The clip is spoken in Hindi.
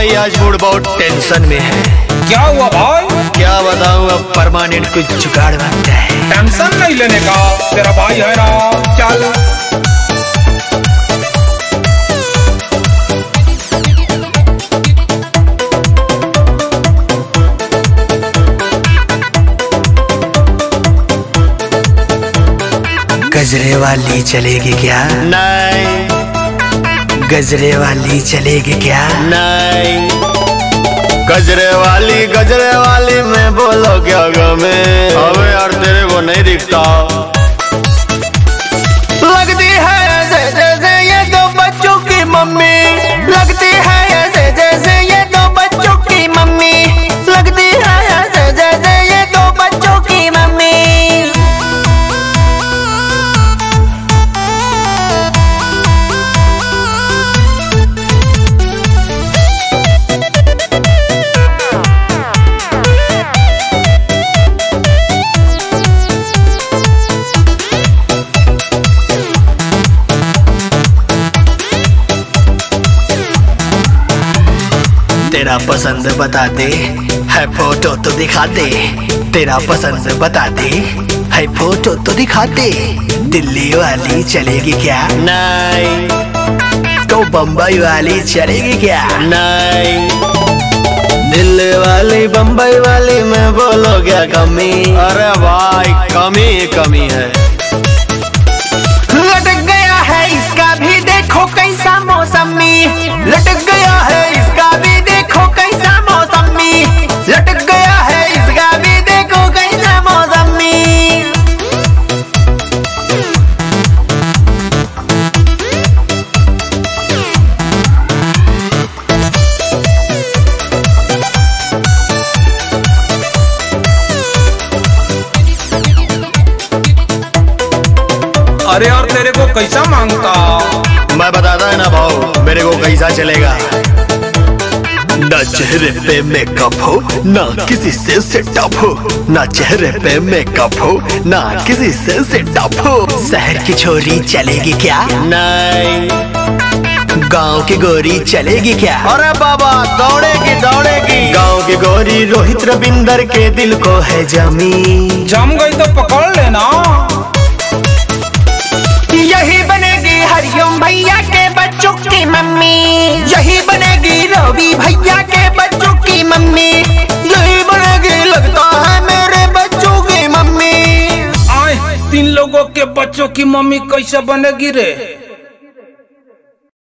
भाई आज मूड बहुत टेंशन में है। क्या हुआ भाई? क्या बताऊं, अब परमानेंट कुछ जुगाड़ बनता है। टेंशन नहीं लेने का, तेरा भाई है ना। चल गजरे वाली चलेगी क्या? नहीं। गजरे वाली चलेगी क्या? नहीं। गजरे वाली में बोलो क्या गमे? अबे यार तेरे को नहीं दिखता। लगती है ऐसे जैसे ये दो बच्चों की मम्मी। लगती है ऐसे जैसे ये दो बच्चों की मम्मी। लगती है ऐसे जैसे ये दो बच्चों की मम्मी। तेरा पसंद बता दे, है फोटो तो दिखा दे। तेरा पसंद बता दे, है फोटो तो दिखा दे। दिल्ली वाली चलेगी क्या? नहीं। तो बम्बई वाली चलेगी क्या? नहीं। दिल्ली वाली बम्बई वाली में बोलो क्या कमी? अरे भाई कमी है। लटक गया है इसका भी देखो कैसा मौसमी। लटक गया है इसका भी देखो कैसा मौसमी। लटक गया है इसका भी देखो कैसा मौसमी। अरे यार तेरे को कैसा मांगता? मैं बताता है ना भाव, मेरे को कैसा चलेगा। ना चेहरे पे मेकअप हो, ना किसी से सेटअप हो। ना चेहरे पे मेकअप हो, ना किसी से सेटअप हो। शहर की छोरी चलेगी क्या? नहीं। गांव की गोरी चलेगी क्या? अरे बाबा दौड़ेगी। गांव की गोरी रोहित रविंदर के दिल को है जमी। जम गई तो पकड़ लेना। यही बनेगी हरिओम भैया के बच्चों की मम्मी। यही बनेगी रवि भैया के बच्चों की मम्मी। यही बनेगी लगता है मेरे बच्चों की मम्मी। आए 3 लोगों के बच्चों की मम्मी कैसे बनेगी रे?